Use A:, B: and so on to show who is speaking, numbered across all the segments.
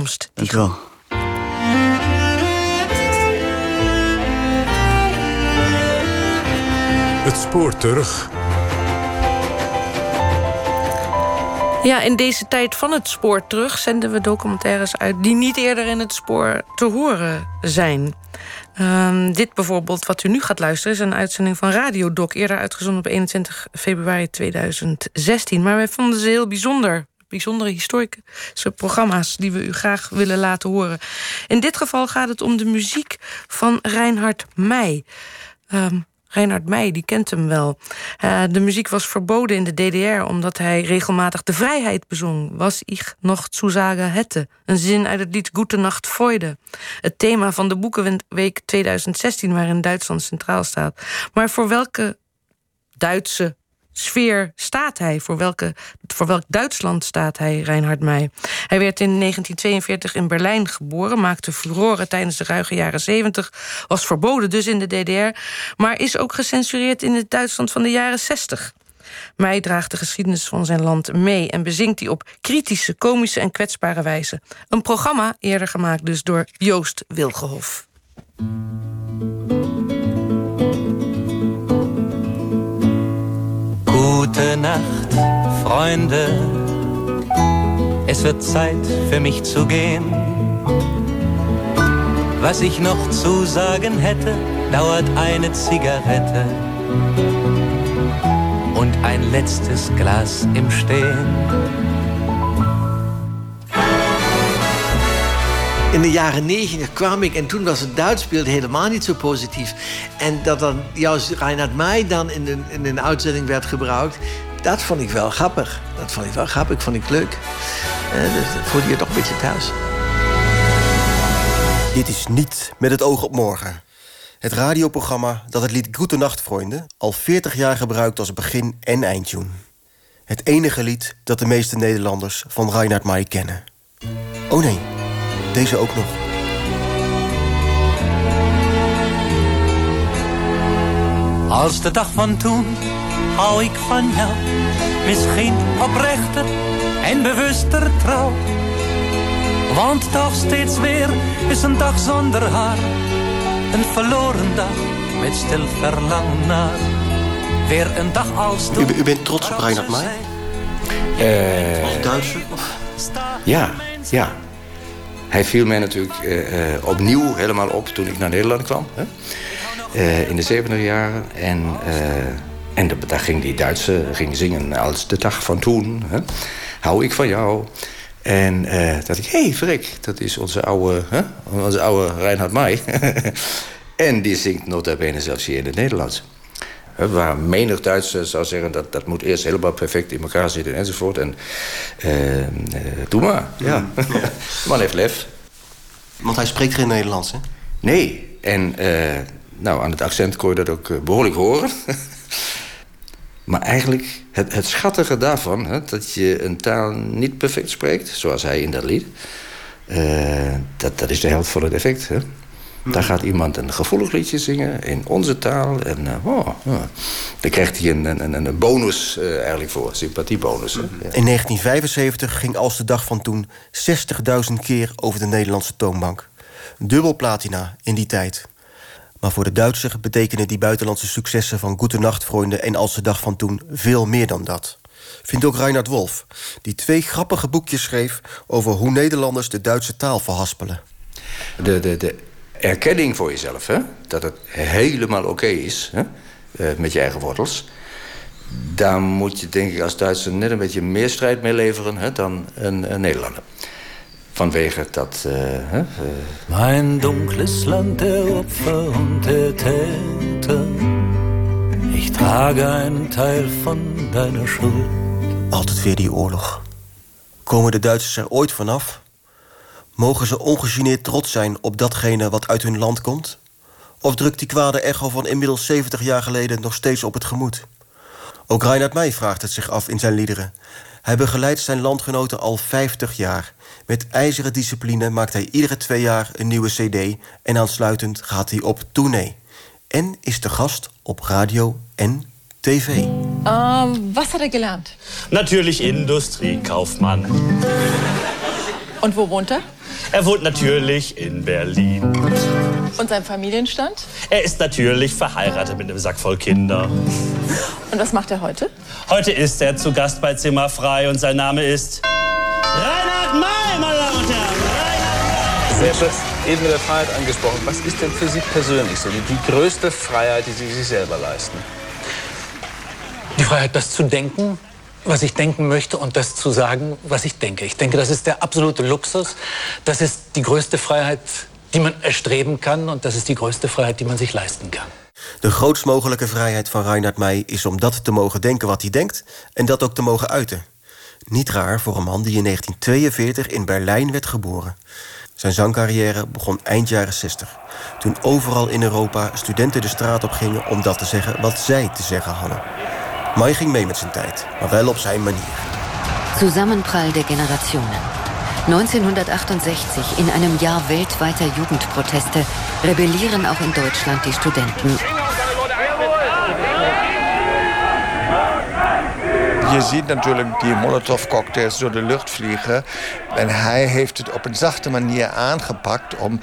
A: komst.
B: Dank u wel.
C: Het spoor terug.
A: Ja, in deze tijd van het spoor terug zenden we documentaires uit die niet eerder in het spoor te horen zijn. Dit bijvoorbeeld, wat u nu gaat luisteren, is een uitzending van Radiodoc, eerder uitgezonden op 21 februari 2016. Maar wij vonden ze heel bijzondere historische programma's die we u graag willen laten horen. In dit geval gaat het om de muziek van Reinhard Mey. Reinhard Mey, die kent hem wel. De muziek was verboden in de DDR omdat hij regelmatig de vrijheid bezong. Was ich noch zu sagen hätte. Een zin uit het lied Gute Nacht Freude. Het thema van de Boekenweek 2016, waarin Duitsland centraal staat. Maar voor welke Duitse sfeer staat hij? Voor welk Duitsland staat hij, Reinhard Mey? Hij werd in 1942 in Berlijn geboren, maakte furoren tijdens de ruige jaren 70, was verboden dus in de DDR, maar is ook gecensureerd in het Duitsland van de jaren 60. Mey draagt de geschiedenis van zijn land mee en bezingt die op kritische, komische en kwetsbare wijze. Een programma eerder gemaakt dus door Joost Wilgenhof.
D: Gute Nacht, Freunde. Es wird Zeit für mich zu gehen. Was ich noch zu sagen hätte, dauert eine Zigarette und ein letztes Glas im Stehen.
E: In de jaren 90 kwam ik en toen was het Duitsbeeld helemaal niet zo positief. En dat dan juist Reinhard Mey dan in een uitzending werd gebruikt, dat vond ik wel grappig. Vond ik leuk. Dus dat voelde je toch een beetje thuis.
F: Dit is Niet met het oog op morgen. Het radioprogramma dat het lied Gute Nacht Freunde al 40 jaar gebruikt als begin- en eindtune. Het enige lied dat de meeste Nederlanders van Reinhard Mey kennen. Oh nee. Deze ook nog.
D: Als de dag van toen hou ik van jou. Misschien oprechter en bewuster trouw. Want toch steeds weer is een dag zonder haar. Een verloren dag met stil verlangen naar. Weer een dag als toen.
F: U bent trots op Reinhard Mey? Als Duitser?
G: Ja. Hij viel mij natuurlijk opnieuw helemaal op toen ik naar Nederland kwam. Hè? In de 70 jaren. En daar ging die Duitse zingen als de dag van toen. Hè? Hou ik van jou. En dacht ik, hé, verrek, dat is onze oude Reinhard Mey. En die zingt nota bene zelfs hier in het Nederlands. Waar menig Duitser zou zeggen dat moet eerst helemaal perfect in elkaar zitten enzovoort. En doe maar, ja. Man heeft lef.
F: Want hij spreekt geen Nederlands, hè?
G: Nee, en aan het accent kon je dat ook behoorlijk horen. Maar eigenlijk het schattige daarvan, hè, dat je een taal niet perfect spreekt, zoals hij in dat lied, dat is de helft van het effect, hè. Daar gaat iemand een gevoelig liedje zingen in onze taal. En daar krijgt hij een bonus eigenlijk voor, sympathiebonus. Hè? Ja.
F: In 1975 ging Als de dag van toen 60.000 keer over de Nederlandse toonbank. Dubbel platina in die tijd. Maar voor de Duitser betekenen die buitenlandse successen van Gute Nacht Freunde en Als de dag van toen veel meer dan dat. Vindt ook Reinhard Wolf, die 2 grappige boekjes schreef over hoe Nederlanders de Duitse taal verhaspelen.
G: De erkenning voor jezelf, hè? Dat het helemaal oké is, hè? Met je eigen wortels. Daar moet je, denk ik, als Duitser net een beetje meer strijd mee leveren, hè, dan een Nederlander. Vanwege dat...
D: Mein dunkles Land der Opfer und der Täter. Ich trage einen Teil von deiner Schuld.
F: Altijd weer die oorlog. Komen de Duitsers er ooit vanaf? Mogen ze ongegeneerd trots zijn op datgene wat uit hun land komt? Of drukt die kwade echo van inmiddels 70 jaar geleden nog steeds op het gemoed? Ook Reinhard Mey vraagt het zich af in zijn liederen. Hij begeleidt zijn landgenoten al 50 jaar. Met ijzeren discipline maakt hij iedere 2 jaar een nieuwe cd... en aansluitend gaat hij op tournee. En is de gast op radio en tv.
H: Was hat er gelernt?
I: Natürlich Industriekaufmann.
H: Und wo wohnt er?
B: wohnt natürlich in Berlin.
H: Und sein Familienstand?
B: Er ist natürlich verheiratet mit einem Sack voll Kinder.
H: Und was macht er heute?
B: Heute ist er zu Gast bei Zimmer frei und sein Name ist Reinhard May, meine Damen und Herren.
I: Sie haben das eben mit der Freiheit angesprochen. Was ist denn für Sie persönlich so die größte Freiheit, die Sie sich selber leisten?
J: Die Freiheit, das zu denken, was ich denken möchte, und das zu sagen, was ich denke. Ich denke, das ist der absolute Luxus. Das ist die größte Vrijheid die man erstreben kan. Und das is die größte Vrijheid die man zich leisten kan.
F: De grootst mogelijke vrijheid van Reinhard May is om dat te mogen denken wat hij denkt en dat ook te mogen uiten. Niet raar voor een man die in 1942 in Berlijn werd geboren. Zijn zangcarrière begon eind jaren 60. Toen overal in Europa studenten de straat op gingen om dat te zeggen wat zij te zeggen hadden. May ging mee met zijn tijd, maar wel op zijn manier.
K: Zusammenprall der Generationen. 1968, in einem Jahr weltweiter Jugendproteste, rebellieren auch in Deutschland die Studenten.
L: Je ziet natuurlijk die Molotov-cocktails door de lucht vliegen. En hij heeft het op een zachte manier aangepakt om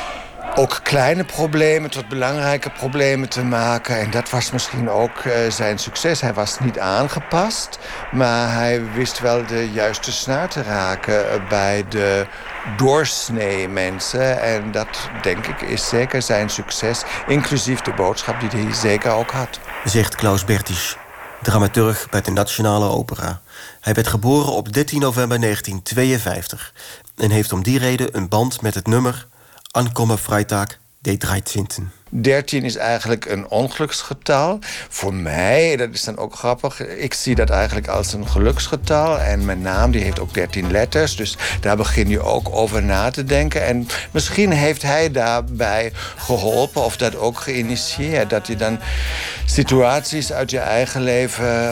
L: ook kleine problemen tot belangrijke problemen te maken. En dat was misschien ook zijn succes. Hij was niet aangepast, maar hij wist wel de juiste snaar te raken bij de doorsnee mensen. En dat, denk ik, is zeker zijn succes, inclusief de boodschap die hij zeker ook had.
F: Zegt Klaus Bertisch, dramaturg bij de Nationale Opera. Hij werd geboren op 13 november 1952 en heeft om die reden een band met het nummer Ankommen Freitag, der 13.
L: 13 is eigenlijk een ongeluksgetal. Voor mij, dat is dan ook grappig, ik zie dat eigenlijk als een geluksgetal. En mijn naam die heeft ook 13 letters, dus daar begin je ook over na te denken. En misschien heeft hij daarbij geholpen of dat ook geïnitieerd. Dat je dan situaties uit je eigen leven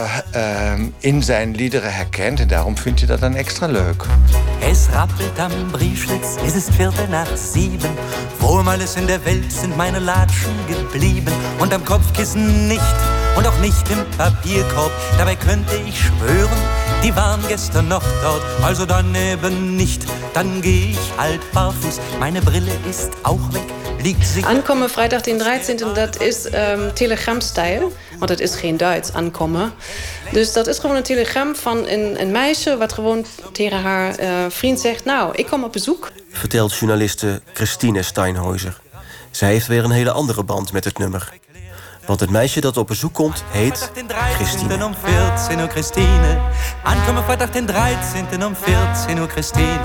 L: in zijn liederen herkent. En daarom vind je dat dan extra leuk.
D: Es rappelt am Briefschlitz, es ist 7:15. Wohlmals in der Welt sind meine Latschen geblieben. Und am Kopfkissen nicht und auch nicht im Papierkorb. Dabei könnte ich schwören, die waren gestern noch dort. Also dann eben nicht, dann geh ich halt barfuß. Meine Brille ist auch weg.
M: Ankommen Freitag den 13. dat is telegramstijl. Want het is geen Duits, ankommen. Dus dat is gewoon een telegram van een meisje wat gewoon tegen haar vriend zegt, nou, ik kom op bezoek.
F: Vertelt journaliste Christine Steinhäuser. Zij heeft weer een hele andere band met het nummer. Want het meisje dat op bezoek komt, heet Christine.
D: Om 14 Uhr Christine. Ankommen Freitag den 13. om 14 Uhr Christine.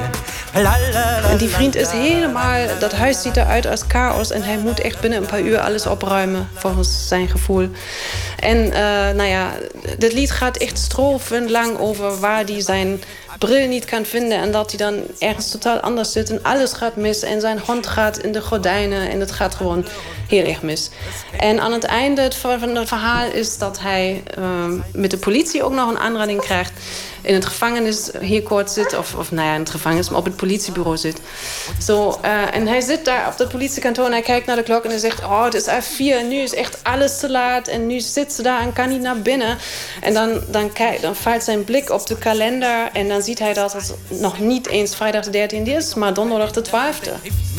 M: En die vriend is helemaal, dat huis ziet eruit als chaos. En hij moet echt binnen een paar uur alles opruimen, volgens zijn gevoel. En nou ja, dit lied gaat echt strofenlang over waar hij zijn bril niet kan vinden. En dat hij dan ergens totaal anders zit. En alles gaat mis. En zijn hond gaat in de gordijnen. En het gaat gewoon heel erg mis. En aan het einde van het verhaal is dat hij met de politie ook nog een aanrading krijgt. In het gevangenis hier kort zit. Of nou ja, in het gevangenis, maar op het politiebureau zit. Zo, en hij zit daar op dat politiekantoor en hij kijkt naar de klok en hij zegt, oh, het is 4, nu is echt alles te laat. En nu zit ze daar en kan niet naar binnen. En dan valt zijn blik op de kalender en dan ziet hij dat het nog niet eens vrijdag de 13e is, maar donderdag de 12e.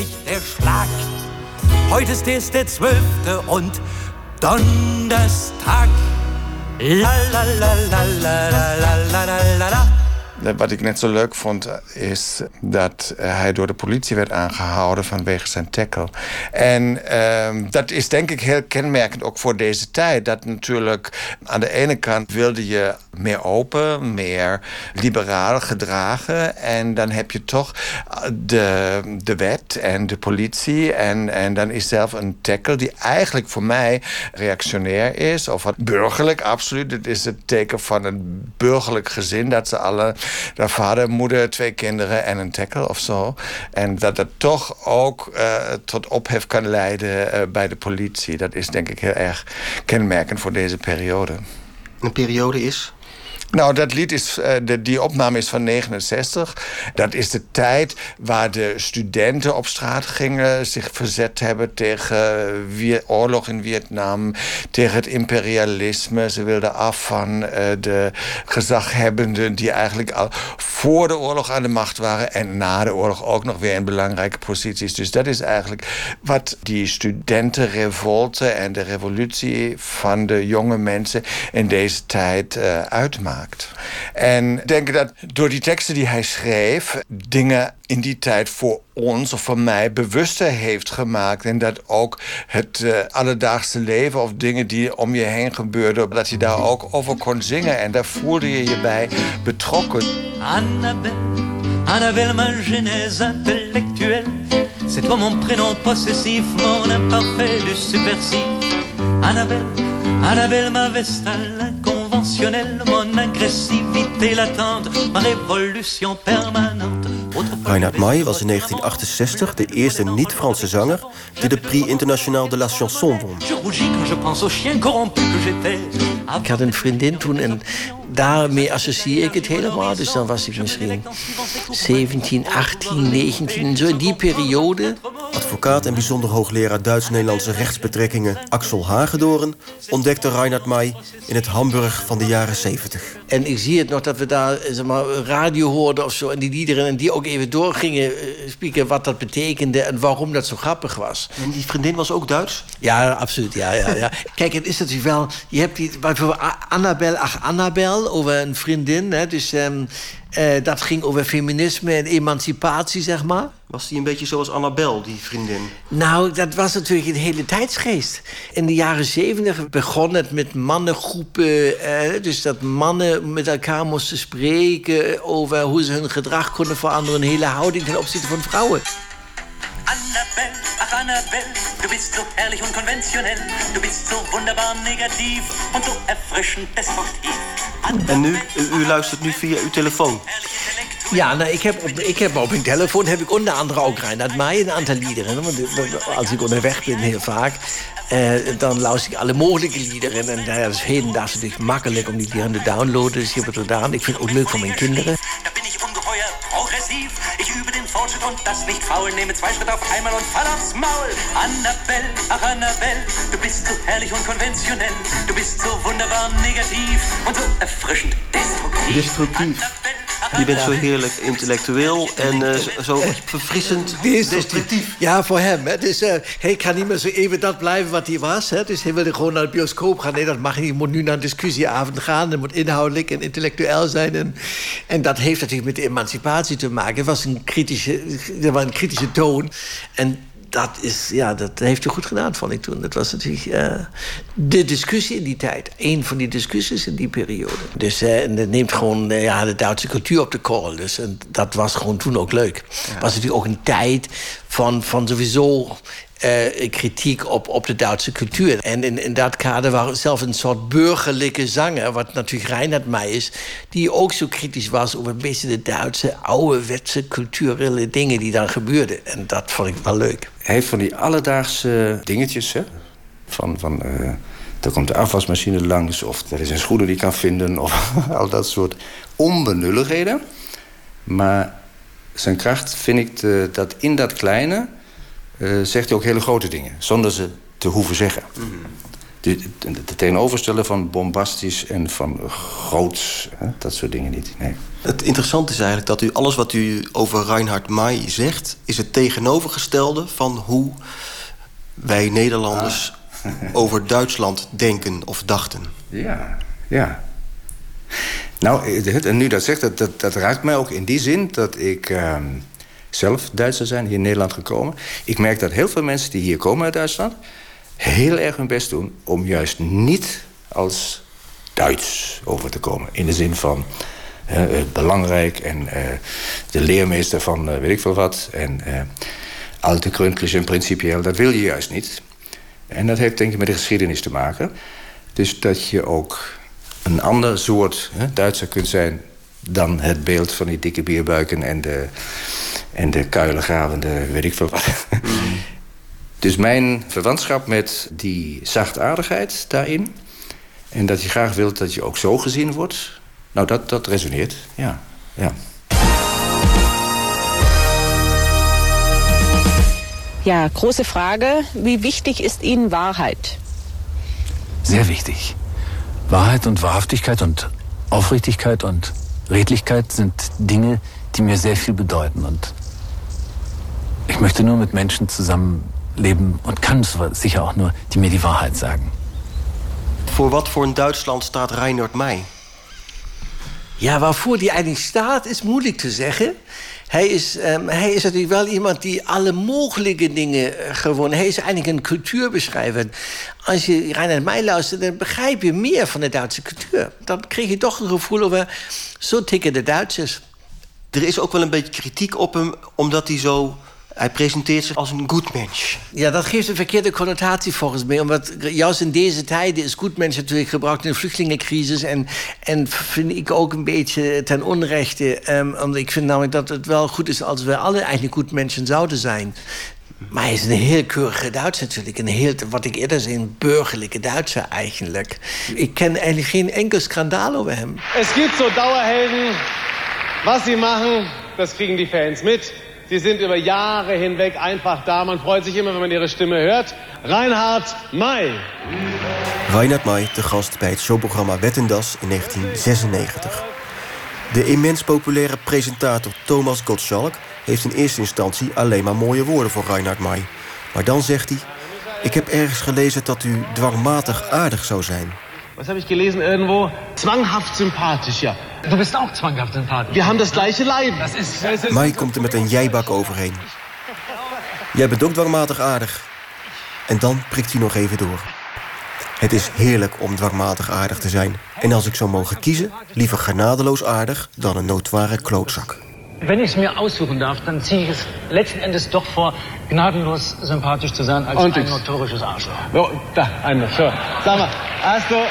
D: Heute ist der 12. und Donnerstag. La la la la la la la la la la.
L: Wat ik net zo leuk vond, is dat hij door de politie werd aangehouden vanwege zijn tackle. En dat is denk ik heel kenmerkend ook voor deze tijd. Dat natuurlijk aan de ene kant wilde je meer open, meer liberaal gedragen. En dan heb je toch de wet en de politie. En dan is zelf een tackle die eigenlijk voor mij reactionair is. Of wat burgerlijk, absoluut. Het is het teken van een burgerlijk gezin dat ze alle... De vader, moeder, 2 kinderen en een tackle of zo. En dat het toch ook tot ophef kan leiden bij de politie. Dat is denk ik heel erg kenmerkend voor deze periode.
F: Een periode is?
L: Nou, dat lied is, die opname is van 69. Dat is de tijd waar de studenten op straat gingen, zich verzet hebben tegen oorlog in Vietnam, tegen het imperialisme. Ze wilden af van de gezaghebbenden die eigenlijk al voor de oorlog aan de macht waren en na de oorlog ook nog weer in belangrijke posities. Dus dat is eigenlijk wat die studentenrevolte en de revolutie van de jonge mensen in deze tijd uitmaakt. En ik denk dat door die teksten die hij schreef, dingen in die tijd voor ons of voor mij bewuster heeft gemaakt. En dat ook het alledaagse leven of dingen die om je heen gebeurden, dat je daar ook over kon zingen. En daar voelde je je bij betrokken.
D: Annabelle, ma genèse intellectuelle. C'est toi mon prénom possessif, mon imparfait du subversif. Annabelle, ma veste à l'inconventionnelle, mon agressivité latente, ma révolution permanente.
F: Reinhard May was in 1968 de eerste niet-Franse zanger die de Prix International de la Chanson won.
E: Ik had een vriendin toen en daarmee associeer ik het helemaal. Dus dan was ik misschien 17, 18, 19, zo in die periode.
F: Advocaat en bijzonder hoogleraar Duits-Nederlandse rechtsbetrekkingen Axel Hagedoorn ontdekte Reinhard May in het Hamburg van de jaren 70.
E: En ik zie het nog dat we daar radio hoorden of zo en die liederen en die ook even doorgingen spieken wat dat betekende en waarom dat zo grappig was.
F: En die vriendin was ook Duits?
E: Ja, absoluut. Ja. Kijk, het is natuurlijk wel, je hebt die bijvoorbeeld Annabelle over een vriendin, hè, dus dat ging over feminisme en emancipatie, zeg maar.
F: Was die een beetje zoals Annabelle, die vriendin?
E: Nou, dat was natuurlijk een hele tijdsgeest. In de jaren 70 begon het met mannengroepen. Dus dat mannen met elkaar moesten spreken over hoe ze hun gedrag konden veranderen. Een hele houding ten opzichte van vrouwen.
D: Annabelle, ach Annabelle, du bist so herrlich und konventionell. Du bist so wunderbar negatief und so erfrischend destruktief.
F: En nu, u luistert nu via uw telefoon.
E: Ja, nou, ik heb op mijn telefoon heb ik onder andere ook Reinhard May een aantal liederen. Want als ik onderweg ben, heel vaak, dan luister ik alle mogelijke liederen. En dat is hedendaags natuurlijk makkelijk om die liederen te downloaden. Dus ik heb het gedaan. Ik vind het ook leuk voor mijn kinderen.
D: Daar bin ich ungeheuer progressiv. Ich übe den Fortschritt und das nicht faul. Nehme 2 Schritte auf einmal und fall aufs Maul. Annabelle, ach Annabelle, du bist so herrlich und konventionell. Du bist so wunderbar negativ und so erfrischend destruktiv.
F: Destructief. Je bent zo heerlijk intellectueel en zo verfrissend destructief.
E: Ja, voor hem. Hè. Dus hij kan niet meer zo even dat blijven wat hij was. Hè. Dus hij wilde gewoon naar de bioscoop gaan. Nee, dat mag niet. Je moet nu naar een discussieavond gaan. Het moet inhoudelijk en intellectueel zijn. En dat heeft natuurlijk met de emancipatie te maken. Er was een kritische toon. En dat heeft hij goed gedaan, vond ik toen. Dat was natuurlijk de discussie in die tijd. Een van die discussies in die periode. Dus dat neemt gewoon de Duitse cultuur op de korrel. Dus en dat was gewoon toen ook leuk. Het was natuurlijk ook een tijd van sowieso kritiek op de Duitse cultuur. En in dat kader was zelfs een soort burgerlijke zanger, wat natuurlijk Reinhard May is, die ook zo kritisch was over een beetje de Duitse ouderwetse culturele dingen die dan gebeurden. En dat vond ik wel leuk.
G: Hij heeft van die alledaagse dingetjes, hè? Van er komt de afwasmachine langs, of er is een schoenen die kan vinden, of al dat soort onbenulligheden. Maar zijn kracht vind ik dat in dat kleine zegt hij ook hele grote dingen, zonder ze te hoeven zeggen. De tegenoverstellen van bombastisch en van groots, dat soort dingen niet. Nee.
F: Het interessante is eigenlijk dat alles wat u over Reinhard May zegt, is het tegenovergestelde van hoe wij Nederlanders over Duitsland denken of dachten.
G: Ja. Nou, en nu dat zegt, dat raakt mij ook in die zin dat ik zelf Duitser zijn, hier in Nederland gekomen. Ik merk dat heel veel mensen die hier komen uit Duitsland heel erg hun best doen om juist niet als Duits over te komen. In de zin van belangrijk en de leermeester van weet ik veel wat. En alte, gründlich en principieel, dat wil je juist niet. En dat heeft denk ik met de geschiedenis te maken. Dus dat je ook een ander soort Duitser kunt zijn dan het beeld van die dikke bierbuiken en de kuilengravende weet ik veel wat. Dus mijn verwantschap met die zachtaardigheid daarin, en dat je graag wilt dat je ook zo gezien wordt, Nou, dat resoneert, ja.
N: Ja, große Frage. Wie wichtig ist Ihnen Wahrheit?
J: Sehr wichtig. Wahrheit und Wahrhaftigkeit und Aufrichtigkeit und Redlichkeit sind Dinge, die mir sehr viel bedeuten. Und ich möchte nur mit Menschen zusammenleben und kann sicher auch nur, die mir die Wahrheit sagen.
F: Voor wat voor een Duitsland staat Reinhard May?
E: Ja, waarvoor die eigenlijk staat, is moeilijk te zeggen. Hij is natuurlijk wel iemand die alle mogelijke dingen gewoon... Hij is eigenlijk een cultuurbeschrijver. Als je Reinhard May luistert, dan begrijp je meer van de Duitse cultuur. Dan kreeg je toch een gevoel over... Zo tikken de Duitsers.
F: Er is ook wel een beetje kritiek op hem, omdat hij zo... Hij presenteert zich als een goedmensch.
E: Ja, dat geeft een verkeerde connotatie volgens mij. Omdat juist in deze tijden is goedmensch natuurlijk gebruikt in de vluchtelingencrisis. En vind ik ook een beetje ten onrechte. Omdat ik vind namelijk dat het wel goed is als we alle eigenlijk goedmensen zouden zijn. Maar hij is een heel keurige Duitser natuurlijk. Een heel, wat ik eerder zei, een burgerlijke Duitser eigenlijk. Ik ken eigenlijk geen enkel schandaal over hem.
O: Es gibt so Dauerhelden. Was sie machen, das kriegen die Fans mit. Sie sind über Jahre hinweg einfach da. Man freut sich immer, wenn man ihre Stimme hört. Reinhard May.
F: Reinhard May te gast bij het showprogramma Wetten Das in 1996. De immens populaire presentator Thomas Gottschalk heeft in eerste instantie alleen maar mooie woorden voor Reinhard May. Maar dan zegt hij: ik heb ergens gelezen dat u dwangmatig aardig zou zijn.
O: Was habe ich gelesen irgendwo? Zwanghaft sympathisch, ja.
J: Du bist auch zwanghaft sympathisch.
O: Wir haben das gleiche Leiden.
F: May komt er met een jijbak overheen. Jij bent ook dwangmatig aardig. En dan prikt hij nog even door. Het is heerlijk om dwangmatig aardig te zijn. En als ik zou mogen kiezen, liever genadeloos aardig dan een notoire klootzak.
J: Wenn ich es mir aussuchen darf, dann ziehe ich es letzten Endes doch vor, gnadenlos sympathisch zu sein als ein notorisches Arschloch.
O: Oh, da, einer, so. Sag mal, hast du...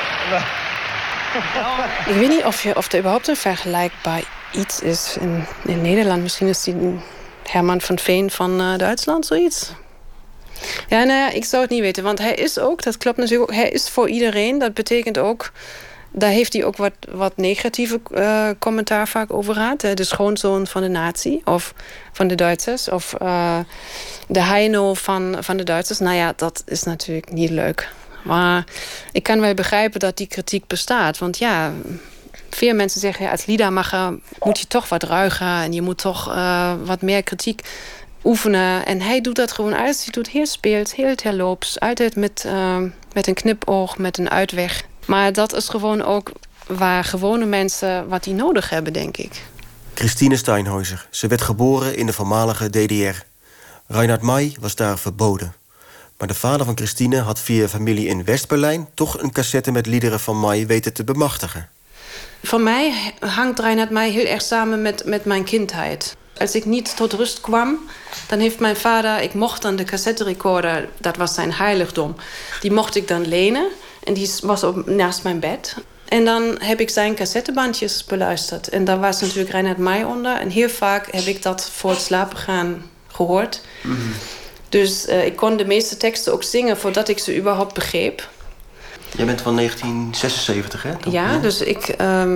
M: Ik weet niet of er überhaupt een vergelijkbaar iets is in Nederland. Misschien is die Herman van Veen van Duitsland, zoiets. Ja, nou ja, ik zou het niet weten. Want hij is ook, dat klopt natuurlijk ook, hij is voor iedereen. Dat betekent ook, daar heeft hij ook wat negatieve commentaar vaak over gehad. De schoonzoon van de nazi of van de Duitsers. Of de Heino van de Duitsers. Nou ja, dat is natuurlijk niet leuk. Maar ik kan wel begrijpen dat die kritiek bestaat. Want ja, veel mensen zeggen, ja, als liedermacher moet je toch wat ruiger en je moet toch wat meer kritiek oefenen. En hij doet dat gewoon alles. Hij doet heel speels, heel terloops. Altijd met een knipoog, met een uitweg. Maar dat is gewoon ook waar gewone mensen wat die nodig hebben, denk ik.
F: Christine Steinhäuser. Ze werd geboren in de voormalige DDR. Reinhard May was daar verboden. Maar de vader van Christine had via familie in West-Berlijn toch een cassette met liederen van May weten te bemachtigen.
M: Voor mij hangt Reinhard May heel erg samen met mijn kindheid. Als ik niet tot rust kwam, dan heeft mijn vader... Ik mocht dan de cassetterecorder, dat was zijn heiligdom. Die mocht ik dan lenen en die was naast mijn bed. En dan heb ik zijn cassettebandjes beluisterd. En daar was natuurlijk Reinhard May onder. En heel vaak heb ik dat voor het slapen gaan gehoord. Mm-hmm. Dus ik kon de meeste teksten ook zingen voordat ik ze überhaupt begreep.
F: Jij bent van 1976, hè?
M: Ja, dus ik...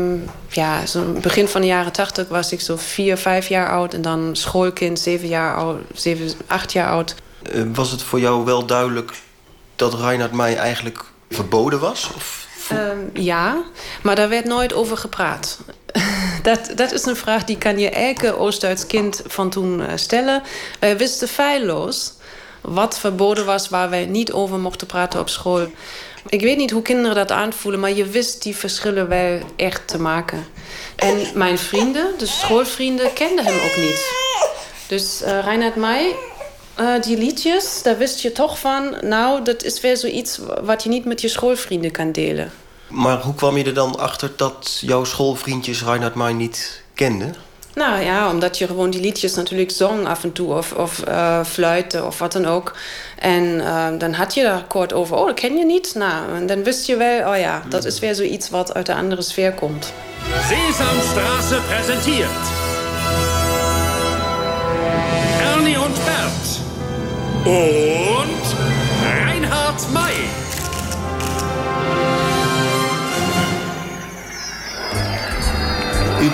M: zo begin van de jaren 80 was ik zo 4, 5 jaar oud. En dan schoolkind, 7, 8 jaar oud.
F: Was het voor jou wel duidelijk dat Reinhard May eigenlijk verboden was? Of...
M: Ja, maar daar werd nooit over gepraat. Dat is een vraag die kan je elke Oost-Duits kind van toen stellen. Wij wisten feilloos wat verboden was, waar wij niet over mochten praten op school. Ik weet niet hoe kinderen dat aanvoelen, maar je wist die verschillen wel echt te maken. En mijn vrienden, de schoolvrienden, kenden hem ook niet. Dus Reinhard May, die liedjes, daar wist je toch van... nou, dat is weer zoiets wat je niet met je schoolvrienden kan delen.
F: Maar hoe kwam je er dan achter dat jouw schoolvriendjes Reinhard May niet kenden?
M: Nou ja, omdat je gewoon die liedjes natuurlijk zong af en toe. Of fluiten of wat dan ook. En dan had je daar kort over. Oh, dat ken je niet? Nou, en dan wist je wel, oh ja, dat is weer zoiets wat uit de andere sfeer komt.
P: Sesamstraße präsentiert Ernie und Bert und Reinhard May.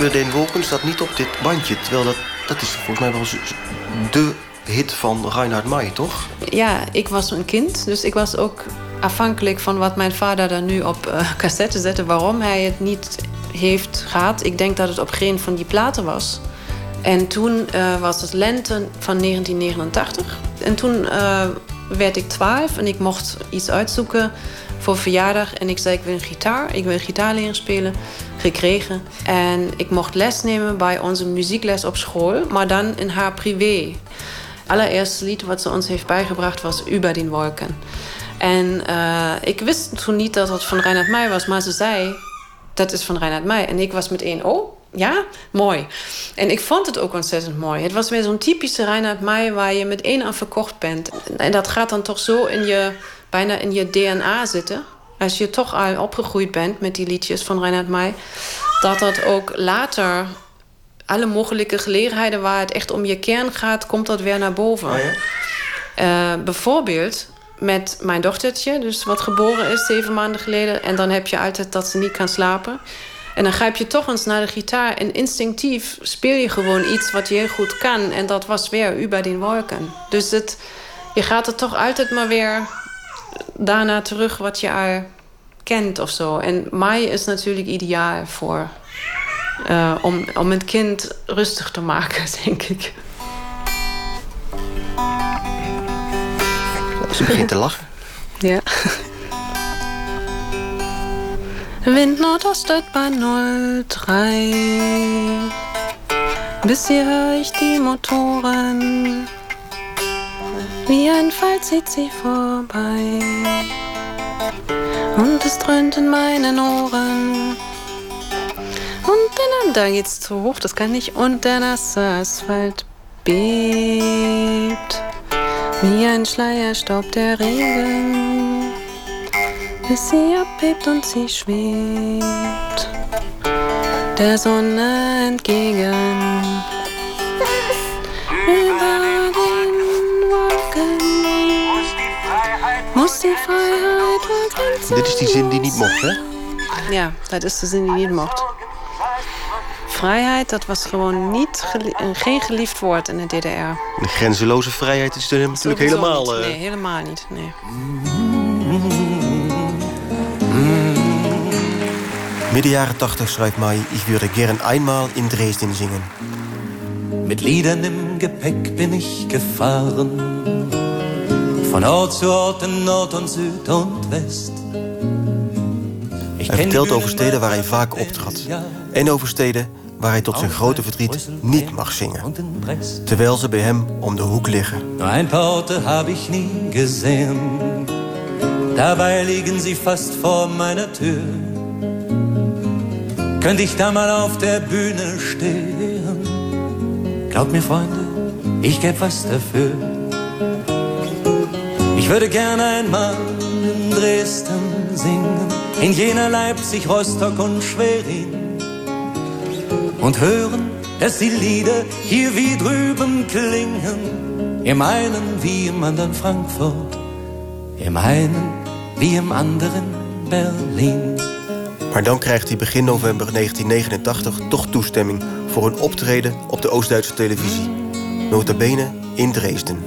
F: Über den Wolken staat niet op dit bandje. Terwijl dat is volgens mij wel de hit van Reinhard May, toch?
M: Ja, ik was een kind, dus ik was ook afhankelijk van wat mijn vader dan nu op cassette zette. Waarom hij het niet heeft gehad. Ik denk dat het op geen van die platen was. En toen was het lente van 1989. En toen werd ik 12 en ik mocht iets uitzoeken voor verjaardag. En ik zei, ik wil een gitaar. Ik wil gitaar leren spelen. Gekregen. En ik mocht les nemen bij onze muziekles op school. Maar dan in haar privé. Allereerste lied wat ze ons heeft bijgebracht was Über den Wolken. En ik wist toen niet dat het van Reinhard May was. Maar ze zei, dat is van Reinhard May. En ik was meteen, oh, ja, mooi. En ik vond het ook ontzettend mooi. Het was weer zo'n typische Reinhard May waar je met één aan verkocht bent. En dat gaat dan toch zo bijna in je DNA zitten. Als je toch al opgegroeid bent met die liedjes van Reinhard May. Dat ook later alle mogelijke gelegenheden waar het echt om je kern gaat, komt dat weer naar boven. Oh ja? Bijvoorbeeld met mijn dochtertje, dus wat geboren is 7 maanden geleden. En dan heb je altijd dat ze niet kan slapen. En dan grijp je toch eens naar de gitaar. En instinctief speel je gewoon iets wat je heel goed kan. En dat was weer Über den Wolken. Dus je gaat er toch altijd maar weer daarna terug wat je al kent of zo. En May is natuurlijk ideaal voor om een kind rustig te maken, denk ik.
F: Ze begint te lachen.
M: Ja. Wind Nordost etwa 03. Bis hier hör ich die Motoren. Wie ein Fall zieht sie vorbei. Und es dröhnt in meinen Ohren. Und dann, da geht's zu hoch, das kann nicht. Und der nasse Asphalt bebt. Wie ein Schleierstaub der Regen. Bis sie abhebt und sie schwebt der Sonne entgegen. Über den Wolken muss die Freiheit vergrenzen.
F: Dit is die zin die niet mocht, hè?
M: Ja, dat is de zin die niet mocht. Vrijheid, dat was gewoon geen geliefd woord in de DDR.
F: De grenzeloze vrijheid is er natuurlijk helemaal...
M: Niet. Nee, helemaal niet. Nee.
F: Midden jaren 80 schrijft May, ich würde gern einmal in Dresden singen.
D: Mit Liedern im Gepäck bin ich gefahren. Von Ort zu Ort in Nord und Süd und West.
F: Hij vertelt over steden waar hij vaak optrad. En over steden waar hij tot zijn grote verdriet niet mag zingen. Terwijl ze bij hem om de hoek liggen.
D: Nur ein paar Orte hab ich nie gesehen. Dabei liegen sie fast vor meiner Tür. Könnte ich da mal auf der Bühne stehen? Glaubt mir, Freunde, ich gäb was dafür. Ich würde gerne einmal in Dresden singen, in Jena, Leipzig, Rostock und Schwerin. Und hören, dass die Lieder hier wie drüben klingen. Im einen wie im anderen Frankfurt, im einen wie im anderen Berlin.
F: Maar dan krijgt hij begin november 1989 toch toestemming voor een optreden op de Oost-Duitse televisie. Nota bene in Dresden.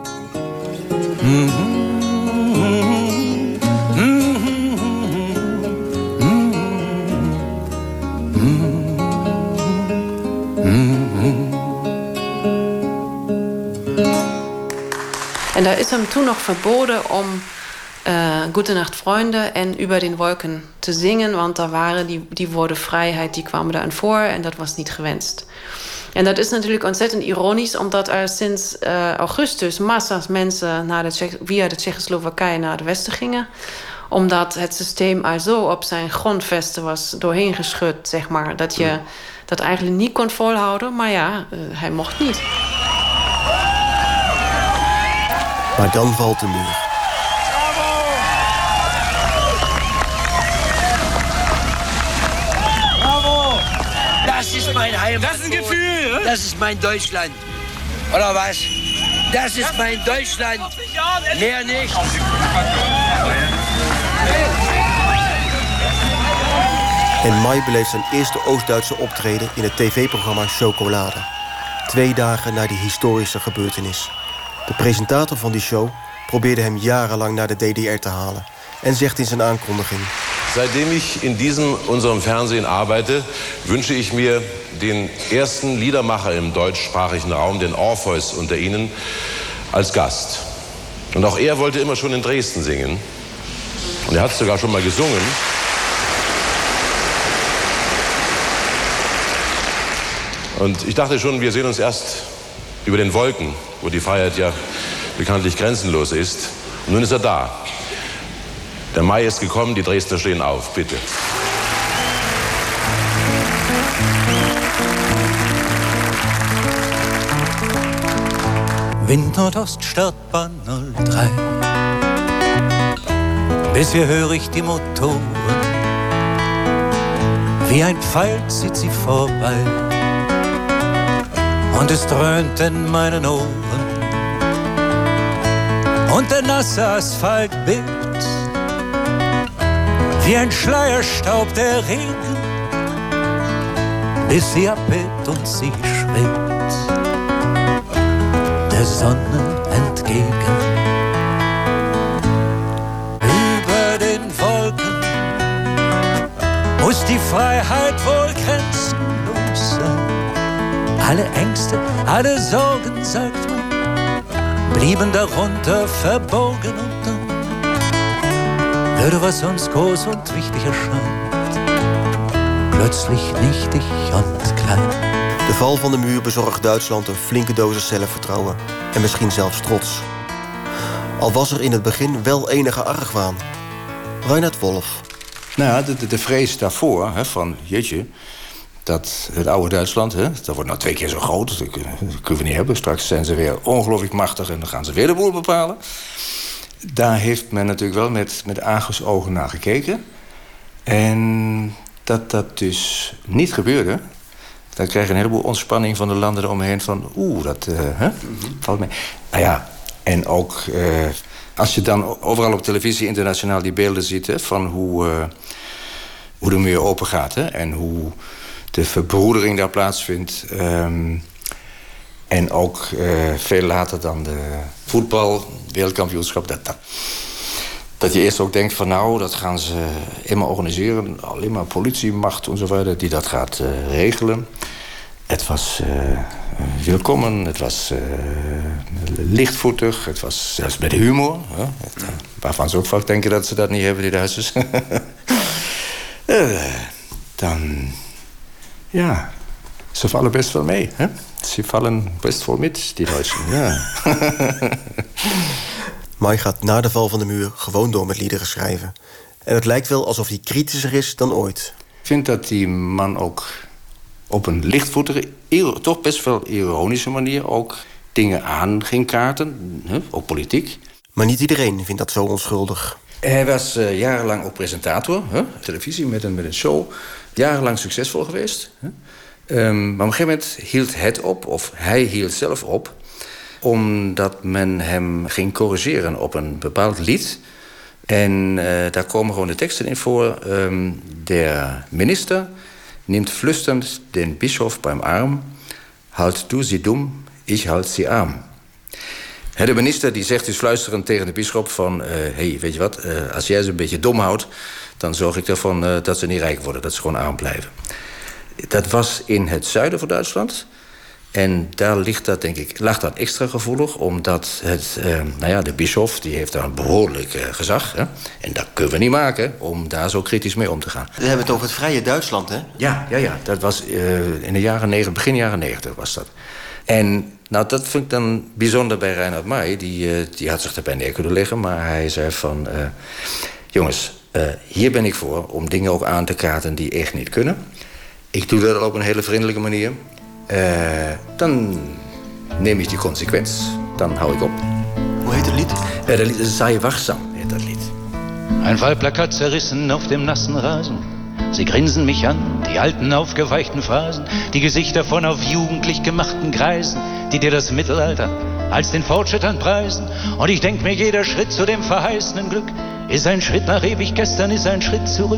M: En daar is hem toen nog verboden om Gute Nacht Freunde en Über den Wolken te zingen. Want daar waren die woorden vrijheid, die kwamen daarin voor. En dat was niet gewenst. En dat is natuurlijk ontzettend ironisch. Omdat er sinds augustus massa's mensen via de Tsjechoslowakije naar het westen gingen. Omdat het systeem al zo op zijn grondvesten was doorheen geschud, zeg maar. Dat je dat eigenlijk niet kon volhouden. Maar ja, hij mocht niet.
F: Maar dan valt de muur.
Q: Das ist mein Heimat. Das ist ein Gefühl. Das ist mein Deutschland. Oder was? Das ist mein Deutschland. Mehr nicht.
F: En Mai beleeft zijn eerste Oost-Duitse optreden in het tv-programma Chocolade. 2 dagen na die historische gebeurtenis. De presentator van die show probeerde hem jarenlang naar de DDR te halen en zegt in zijn aankondiging:
R: Seitdem ich in diesem unserem Fernsehen arbeite, wünsche ich mir den ersten Liedermacher im deutschsprachigen Raum, den Orpheus unter Ihnen, als Gast. Und auch er wollte immer schon in Dresden singen. Und er hat sogar schon mal gesungen. Und ich dachte schon, wir sehen uns erst über den Wolken, wo die Freiheit ja bekanntlich grenzenlos ist. Und nun ist er da. Der Mai ist gekommen, die Dresdner stehen auf. Bitte.
D: Wind Nordost, Startbahn 03. Bisher höre ich die Motoren. Wie ein Pfeil zieht sie vorbei. Und es dröhnt in meinen Ohren. Und der nasse Asphalt bebt. Wie ein Schleierstaub der Regen. Bis sie abhebt und sie schwebt der Sonne entgegen. Über den Wolken muss die Freiheit wohl grenzenlos sein. Alle Ängste, alle Sorgen, sagt man, blieben darunter verborgen und dann würde, was uns groß und wichtig erscheint, plötzlich nichtig und klein.
F: De val van de muur bezorgt Duitsland een flinke dosis zelfvertrouwen en misschien zelfs trots. Al was er in het begin wel enige argwaan. Reinhard Wolf.
G: Nou, de vrees daarvoor, van jeetje, dat het oude Duitsland, dat wordt nou 2 keer zo groot, dat kunnen we niet hebben. Straks zijn ze weer ongelooflijk machtig en dan gaan ze weer de boel bepalen. Daar heeft men natuurlijk wel met argusogen naar gekeken. En dat dus niet gebeurde, dan krijg je een heleboel ontspanning van de landen eromheen van dat valt mee. Nou ja, en ook als je dan overal op televisie internationaal die beelden ziet van hoe de muur open gaat en hoe de verbroedering daar plaatsvindt. En ook veel later dan de voetbal-wereldkampioenschap. Dat je eerst ook denkt van nou, dat gaan ze immer organiseren. Alleen maar politiemacht enzovoort die dat gaat regelen. Het was welkom, het was lichtvoetig, het was zelfs met humor. Waarvan ze ook vaak denken dat ze dat niet hebben, die Duitsers. Dan, ja, ze vallen best wel mee. Hè? Ze vallen best wel met, die Duitsers. Ja.
F: Mai gaat na de val van de muur gewoon door met liederen schrijven. En het lijkt wel alsof hij kritischer is dan ooit.
G: Ik vind dat die man ook op een lichtvoetige, toch best wel ironische manier ook dingen aan ging kaarten, ook politiek.
F: Maar niet iedereen vindt dat zo onschuldig.
G: Hij was jarenlang ook presentator, televisie met een show. Jarenlang succesvol geweest. Maar op een gegeven moment hield het op, of hij hield zelf op, omdat men hem ging corrigeren op een bepaald lied. En daar komen gewoon de teksten in voor. Der Minister nimmt flüsternd den Bischof beim Arm. Halt du sie dumm, ich halt sie arm. De minister die zegt dus fluisterend tegen de bisschop van hey, weet je wat, als jij ze een beetje dom houdt, dan zorg ik ervan dat ze niet rijk worden, dat ze gewoon arm blijven. Dat was in het zuiden van Duitsland. En daar lag dat extra gevoelig, omdat de bisschop die heeft daar een behoorlijk gezag. Hè? En dat kunnen we niet maken om daar zo kritisch mee om te gaan.
F: We hebben het over het vrije Duitsland, hè?
G: Ja. Dat was in de jaren 90, begin jaren 90 was dat. En nou, dat vind ik dan bijzonder bij Reinhard Mai. Die had zich erbij neer kunnen leggen, maar hij zei van jongens, hier ben ik voor om dingen ook aan te kaarten die echt niet kunnen. Ik doe dat op een hele vriendelijke manier. Dan neem ik die consequentie. Dan hou ik op.
F: Hoe heet het lied?
G: Dat lied is Sei wachsam, heet dat lied.
D: Ein Wahlplakat zerrissen auf dem nassen Rasen. Sie grinsen mich an, die alten aufgeweichten Phrasen, die Gesichter von auf jugendlich gemachten Greisen, die dir das Mittelalter als den Fortschritt anpreisen. Und ich denk mir, jeder Schritt zu dem verheißenen Glück ist ein Schritt nach ewig gestern, ist ein Schritt zurück.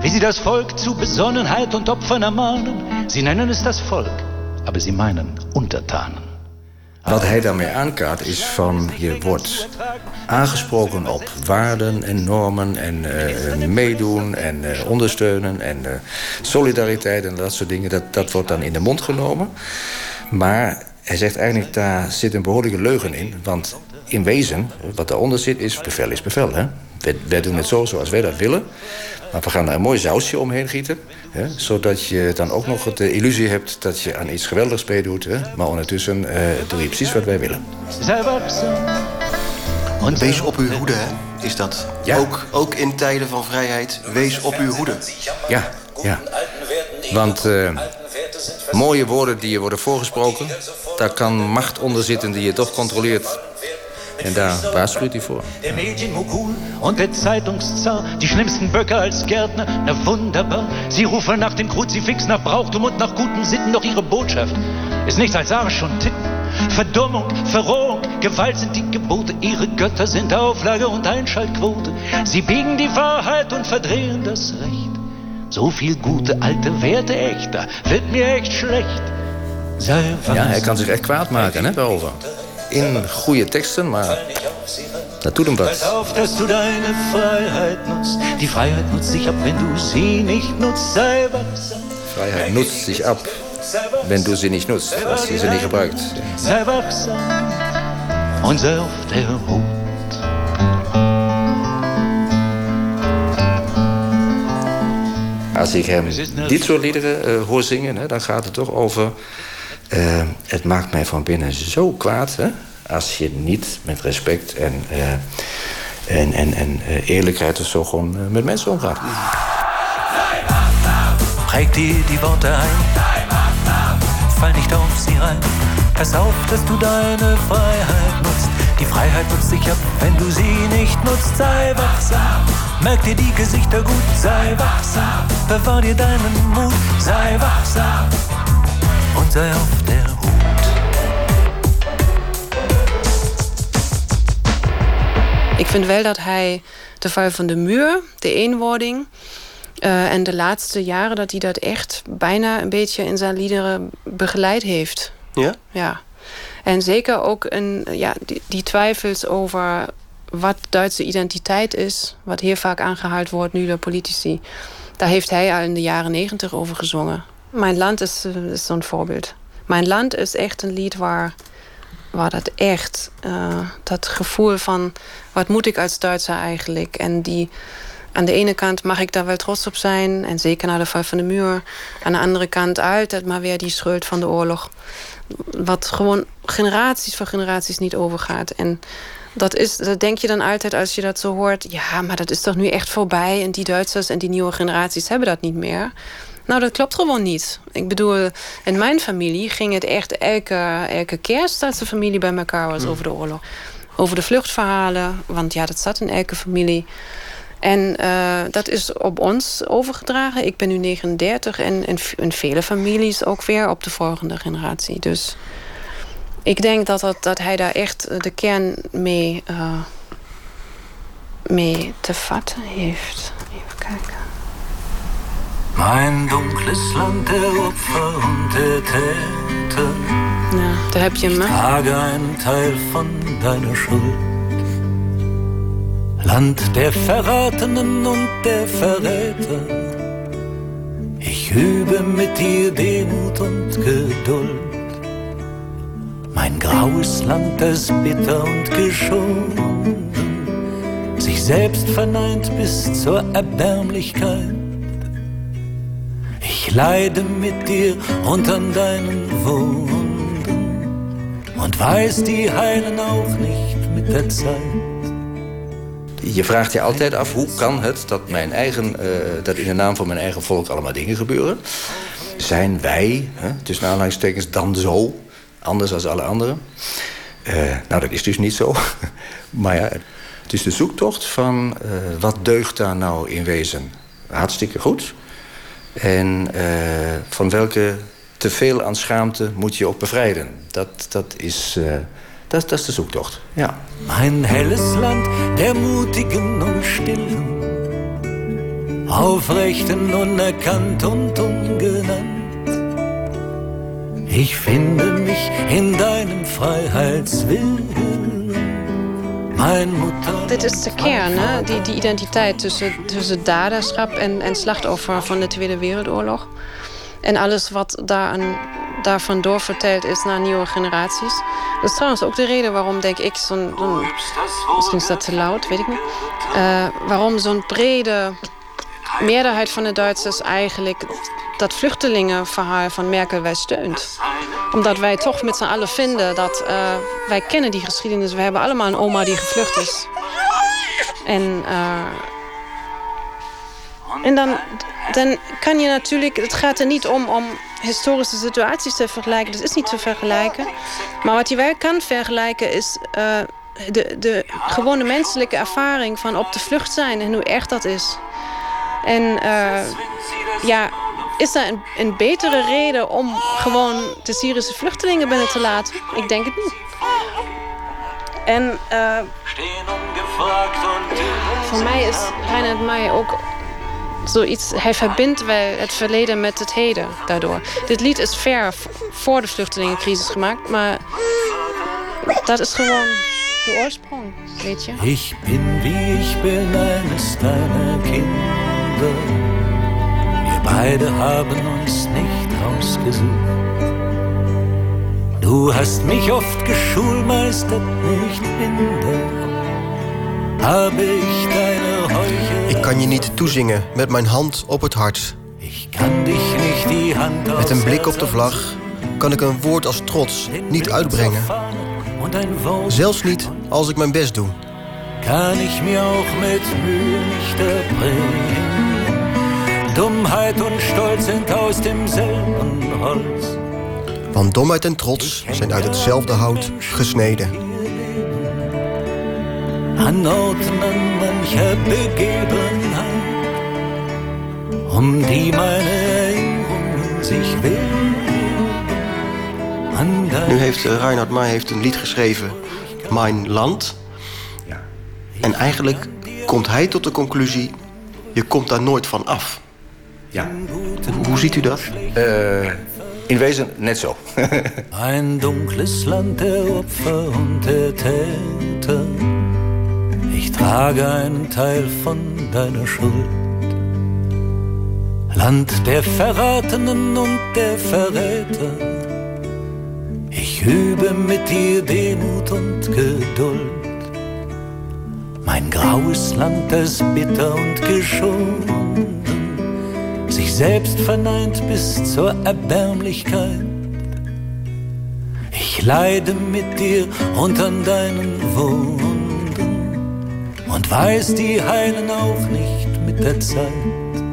S: wie sie das Volk zu Besonnenheit und Opfern ermahnen. Sie nennen es das Volk, aber sie meinen Untertanen.
G: Wat hij daarmee aankaart is van je wordt aangesproken op waarden en normen en meedoen en ondersteunen en solidariteit en dat soort dingen. Dat wordt dan in de mond genomen. Maar hij zegt eigenlijk, daar zit een behoorlijke leugen in. Want in wezen, wat daaronder zit, is bevel, hè? Wij doen het zo zoals wij dat willen. Maar we gaan er een mooi sausje omheen gieten. Hè, zodat je dan ook nog de illusie hebt dat je aan iets geweldigs meedoet. Hè, maar ondertussen doe je precies wat wij willen.
F: Wees op uw hoede, hè? Is dat? Ja. Ook in tijden van vrijheid, wees op uw hoede.
G: Ja. Want mooie woorden die je worden voorgesproken, daar kan macht onder zitten die je toch controleert. En daar waarschuwt hij voor.
S: Der Medienmogul und der Zeitungszar, die schlimmsten Böcke als Gärtner, na wunderbar. Sie rufen nach dem Kruzifix, nach Brauchtum und nach guten Sitten, doch ihre Botschaft ist nichts als Arsch und Titten. Verdummung, Verrohung, Gewalt sind die Gebote, ihre Götter sind Auflage und Einschaltquote. Sie biegen die Wahrheit und verdrehen das Recht. So viel gute alte Werte echt, da wird mir echt schlecht.
G: Ja, hij kan zich echt kwaad maken, hè, daarover. In goede teksten, maar dat doet hem wat.
S: Pass auf, dass du deine Freiheit nutzt. Die Freiheit nutzt sich ab, wenn du sie nicht nutzt. Sei wachsam.
G: Freiheit nutzt sich ab, wenn du sie nicht nutzt, als je ze niet gebruikt.
S: Sei wachsam und sei auf der Hut.
G: Als ik hem dit soort liederen hoor zingen, hè, dan gaat het toch over... het maakt mij van binnen zo kwaad, hè, als je niet met respect en eerlijkheid of zo gewoon met mensen omgaat.
S: Präg dir die Worte ein, fall nicht auf sie rein. Pass auf, dass du deine Freiheit nutzt. Die Freiheit nutzt sich ab, wenn du sie nicht nutzt. Sei wachsam, merk dir die Gesichter gut. Sei wachsam, bewahr dir deinen Mut. Sei wachsam und sei auf der Hut.
M: Ik vind wel dat hij de val van de muur, de eenwording... en de laatste jaren dat hij dat echt bijna een beetje in zijn liederen begeleid heeft.
F: Ja?
M: Ja. En zeker ook die twijfels over wat Duitse identiteit is... wat heel vaak aangehaald wordt nu door politici... daar heeft hij al in de jaren 90 over gezongen. Mijn land is zo'n voorbeeld. Mijn land is echt een lied waar dat echt... dat gevoel van, wat moet ik als Duitser eigenlijk? En die... Aan de ene kant mag ik daar wel trots op zijn. En zeker na de val van de muur. Aan de andere kant altijd maar weer die schuld van de oorlog. Wat gewoon generaties voor generaties niet overgaat. En dat denk je dan altijd als je dat zo hoort. Ja, maar dat is toch nu echt voorbij. En die Duitsers en die nieuwe generaties hebben dat niet meer. Nou, dat klopt gewoon niet. Ik bedoel, in mijn familie ging het echt elke kerst... als de familie bij elkaar was over de oorlog. Over de vluchtverhalen. Want ja, dat zat in elke familie... En dat is op ons overgedragen. Ik ben nu 39 en in vele families ook weer op de volgende generatie. Dus ik denk dat hij daar echt de kern mee te vatten heeft. Even kijken.
S: Mein dunkles Land der Opfer und der Täter.
M: Ja, daar heb je hem.
S: Ich trage einen Teil von deiner Schuld. Land der Verratenen und der Verräter. Ich übe mit dir Demut und Geduld. Mein graues Land, das bitter und geschunden, sich selbst verneint bis zur Erbärmlichkeit. Ich leide mit dir unter deinen Wunden und weiß, die heilen auch nicht mit der Zeit.
G: Je vraagt je altijd af, hoe kan het dat dat in de naam van mijn eigen volk allemaal dingen gebeuren? Zijn wij, tussen aanhalingstekens, dan zo anders als alle anderen? Nou, dat is dus niet zo. Maar ja, het is de zoektocht van wat deugt daar nou in wezen hartstikke goed. En van welke teveel aan schaamte moet je ook bevrijden. Dat is de zoektocht, ja.
S: Mein helles Land der Mutigen und Stillen,
D: aufrecht und unerkannt und ungenannt. Ich finde mich in deinem Freiheitswillen, mijn Mutter.
M: Dit is de kern, hè? Die identiteit tussen daderschap en slachtoffer van de Tweede Wereldoorlog. En alles wat daarvan doorverteld is naar nieuwe generaties. Dat is trouwens ook de reden waarom, denk ik, misschien is dat te luid, weet ik niet. Waarom zo'n brede meerderheid van de Duitsers eigenlijk dat vluchtelingenverhaal van Merkel wij steunt. Omdat wij toch met z'n allen vinden dat wij kennen die geschiedenis. We hebben allemaal een oma die gevlucht is. En dan kan je natuurlijk... Het gaat er niet om historische situaties te vergelijken. Dat is niet te vergelijken. Maar wat je wel kan vergelijken is de gewone menselijke ervaring van op de vlucht zijn en hoe erg dat is. En is er een betere reden om gewoon de Syrische vluchtelingen binnen te laten? Ik denk het niet. En voor mij is Reinhard May ook zoiets. Hij verbindt wel het verleden met het heden daardoor. Dit lied is ver voor de vluchtelingencrisis gemaakt, maar dat is gewoon de oorsprong, weet je.
D: Ich bin wie ich bin, eines deiner Kinder. Wir beide haben uns nicht ausgesucht. Du hast mich oft geschulmeistert, nicht minder. Habe ich deine Heuchelei.
F: Ik kan je niet toezingen met mijn hand op het hart.
D: Ich kann dich nicht die Hand
F: met een blik op de vlag kan ik een woord als trots niet uitbrengen. Zelfs niet als ik mijn best doe.
D: Kan ich mir auch mit Mühe nicht erbringen. Dummheit und Stolz sind aus demselben Holz.
F: Want domheid en trots zijn uit hetzelfde hout gesneden.
D: An Orten an mancher Begebenheit, die meine Erinnerungen sich willen.
F: Nu heeft Reinhard May een lied geschreven, Mijn Land. En eigenlijk komt hij tot de conclusie, je komt daar nooit van af.
G: Ja.
F: Hoe ziet u dat?
G: In wezen net zo.
D: Ein dunkles Land der Opfer und der Täter. Ich trage einen Teil von deiner Schuld. Land der Verratenen und der Verräter. Ich übe mit dir Demut und Geduld. Mein graues Land, das bitter und geschunden, sich selbst verneint bis zur Erbärmlichkeit. Ich leide mit dir unter deinen Wunden und weiß, die heilen auch nicht mit der Zeit.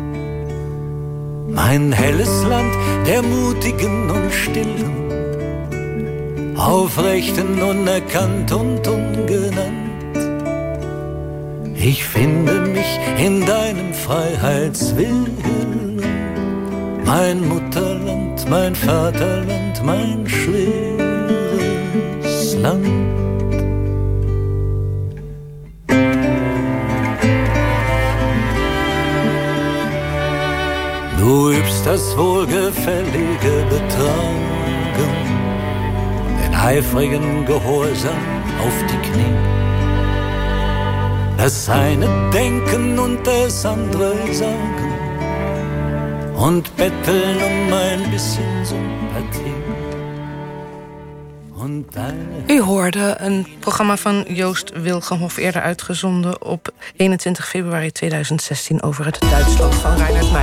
D: Mein helles Land der Mutigen und Stillen, aufrechten, unerkannt und ungenannt. Ich finde mich in deinem Freiheitswillen, mein Mutterland, mein Vaterland, mein schweres Land. Du übst das wohlgefällige Betragen, den eifrigen Gehorsam auf die Knie. Das eine denken und das andere sagen und betteln ein bisschen Sympathie.
A: U hoorde een programma van Joost Wilgenhoff, eerder uitgezonden op 21 februari 2016 over het Duitsland van Reinhard May.